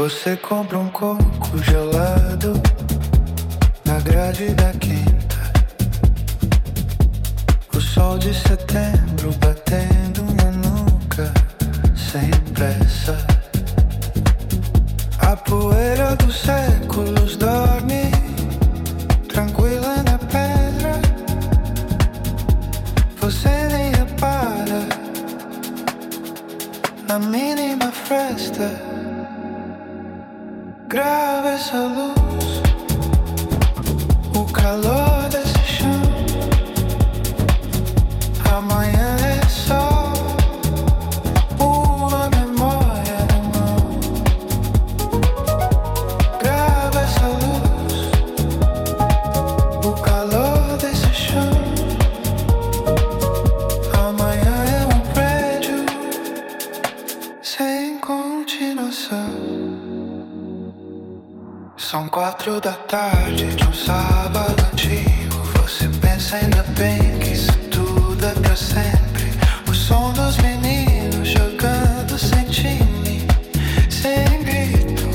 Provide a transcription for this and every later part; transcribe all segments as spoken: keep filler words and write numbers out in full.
Você compra um coco gelado na grade da quinta. O sol de setembro batendo na nuca, sem pressa. A poeira dos séculos dorme tranquila na pedra. Você nem repara na mínima fresta. Grava essa luz, o calor desse chão. Amanhã é só uma memória na mão. Grava essa luz, o calor desse chão. Amanhã é um prédio sem continuação. São quatro da tarde de um sábado antigo. Você pensa ainda bem que isso tudo é pra sempre. O som dos meninos jogando sem time, sem grito.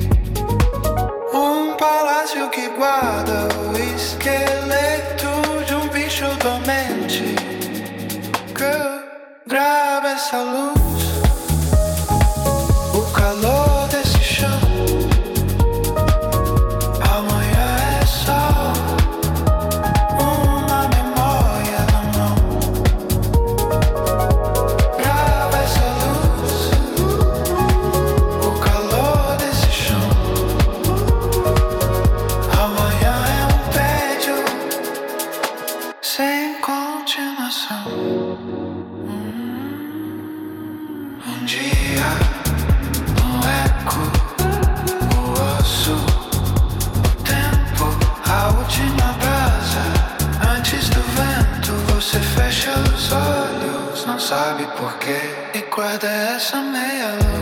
Um palácio que guarda o esqueleto de um bicho dormente. Girl, grava essa luz, o calor desse chão. Sabe por quê? E guarda essa meia luz.